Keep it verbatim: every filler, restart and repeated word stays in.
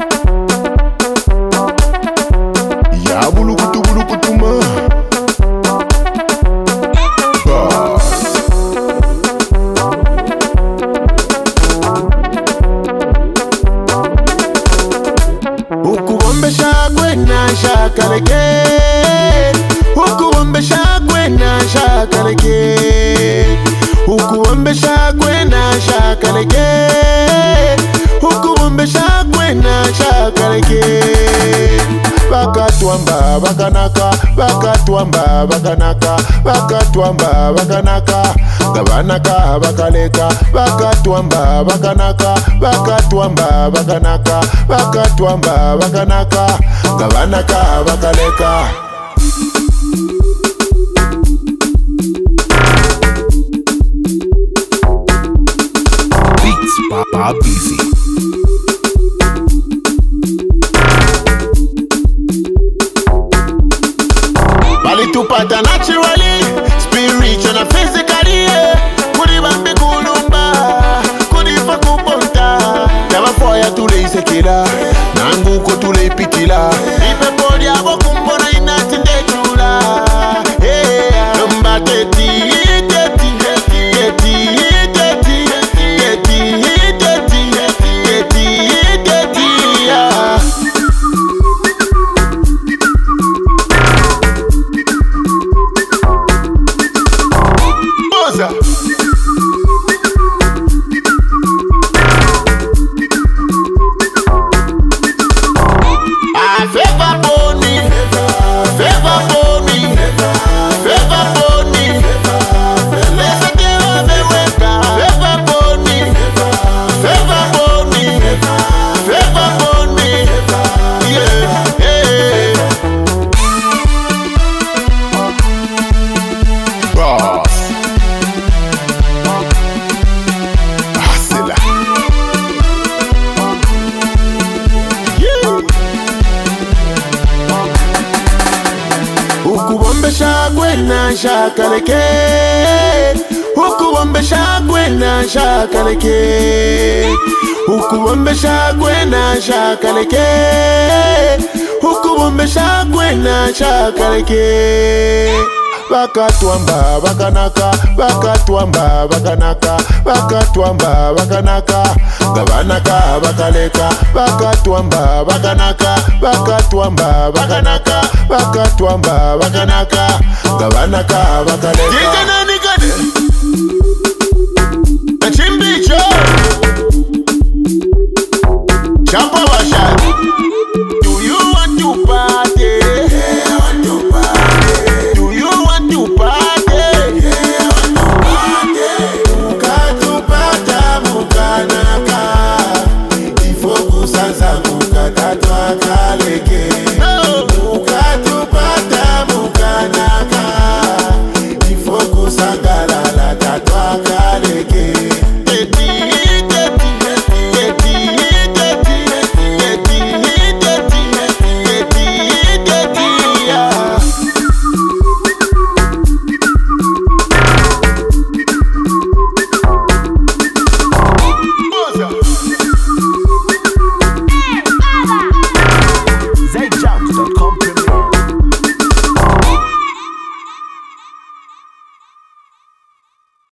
Ya bulukutu bulukutu ma Boss Ukubombe shakwe na shakaleke Ukubombe shakwe na shakaleke Ukubombe shakwe na shakaleke Ukubombe shakwe na shakaleke Bakatwamba bakanaka Bakatwamba bakanaka Bakatwamba bakanaka Gabanaka bakaleka Bakatwamba bakanaka Bakatwamba bakanaka Bakatwamba bakanaka Gabanaka bakaleka Beats Papa Busy. Balitupata naturally, spiritual and physically, yeah. Kuri bambi kulumba, kuri fakuponta. Never foya tule isekila, nangu ko tule pitila. Ipe podi abo kumbona inatinde chula. Hey, lumba teti, teti, teti, teti, teti, teti, teti, teti, yeah. Ah, favor boni, favor boni, favor boni. Let's get on the weka. Favor boni, favor boni, favor boni. Yeah, yeah. Boss. Hustler. Ukubombe shakwe na shakaleke Ukubombe shakwe na shakaleke Ukubombe shakwe na shakaleke Ukubombe shakwe na shakaleke Bakatwamba bakanaka Bakatwamba bakanaka Bakatwamba bakanaka Gabanaka bakaleka Bakatwamba bakanaka Bakatwamba bakanaka Bakatwamba bakanaka Gabanaka bakaleka